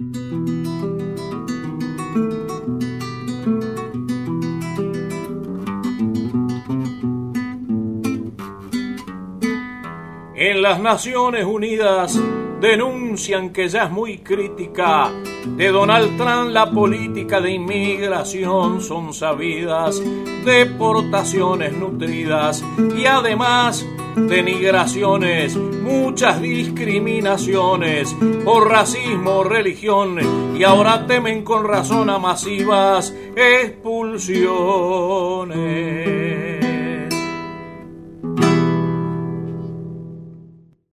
En las Naciones Unidas denuncian que ya es muy crítica de Donald Trump la política de inmigración. Son sabidas deportaciones nutridas y además denigraciones, muchas discriminaciones por racismo, religión, y ahora temen con razón a masivas expulsiones.